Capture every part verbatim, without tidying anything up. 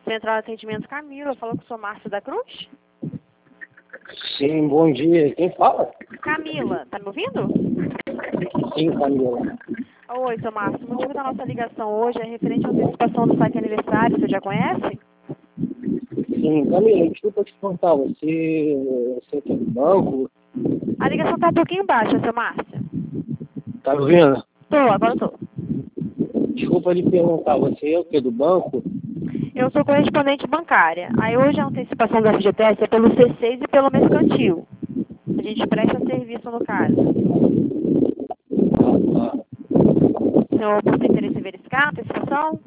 Central de Atendimento Camila, falou com o senhor Márcio da Cruz? Sim, bom dia. Quem fala? Camila, tá me ouvindo? Sim, Camila. Oi, seu Márcio. O motivo da nossa ligação hoje é referente à antecipação do saque aniversário, você já conhece? Sim, Camila, desculpa te perguntar, você, você tem banco? A ligação tá um pouquinho baixa, seu Márcio. Tá me ouvindo? Tô, agora tô. Desculpa lhe perguntar, você é o que, do banco? Eu sou correspondente bancária. Aí hoje a antecipação do F G T S é pelo C seis e pelo mercantil. A gente presta serviço no caso. Ah, tá. O senhor tem interesse em verificar a antecipação?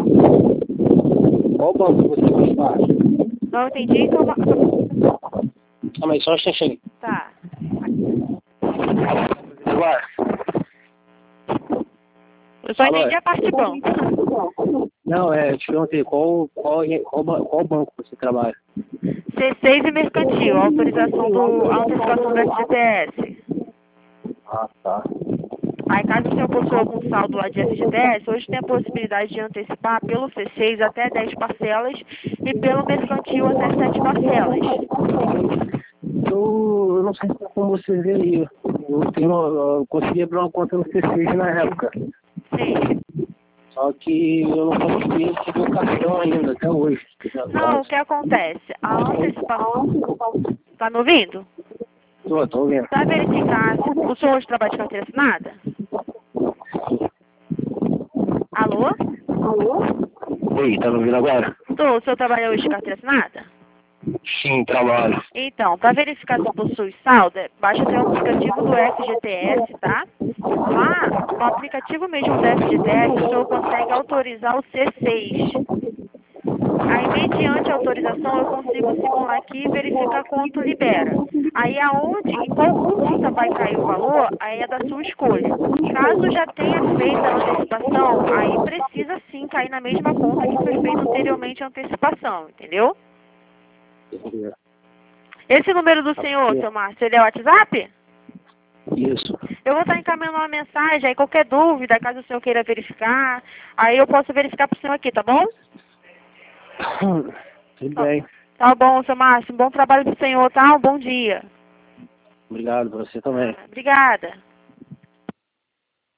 Qual banco você faz parte? Não entendi, então... Ah, mas só um instantinho. Tá. Agora. Eu só Alô? entendi a parte de banco. Não, é, te perguntei, qual, qual, qual, ban- qual banco você trabalha? C seis e mercantil, a autorização do... a antecipação do F G T S. Ah, tá. Aí, caso o senhor possua algum saldo lá de F G T S, hoje tem a possibilidade de antecipar pelo C seis até dez parcelas e pelo mercantil até sete parcelas. Eu, eu não sei como você vê aí. Eu, tenho, eu consegui abrir uma conta no C seis na época. Sim. Só que eu não consegui receber o cartão ainda, até hoje. Não, o que acontece? A antecipação... Tá me ouvindo? Tô, tô ouvindo. Para verificar, se o senhor hoje trabalha de carteira assinada? Alô? Ei, tá me ouvindo agora? Tô, o senhor trabalha hoje de carteira assinada? Sim, trabalho. Então, para verificar se possui saldo, é- baixa até o aplicativo do F G T S, tá? Lá, no aplicativo mesmo do F G T S, o senhor consegue autorizar o C seis. Aí, mediante a autorização, eu consigo simular aqui e verificar quanto libera. Aí, aonde, em qual conta vai cair o valor, aí é da sua escolha. Caso já tenha feito a antecipação, aí precisa sim cair na mesma conta que foi feita anteriormente a antecipação, entendeu? Esse número do senhor, seu Márcio, ele é o WhatsApp? Isso. Eu vou estar encaminhando uma mensagem, aí qualquer dúvida, caso o senhor queira verificar, aí eu posso verificar para o senhor aqui, tá bom? Tudo bem. Tá bom, seu Márcio. Bom trabalho pro senhor, tá? Um bom dia. Obrigado, você também. Obrigada.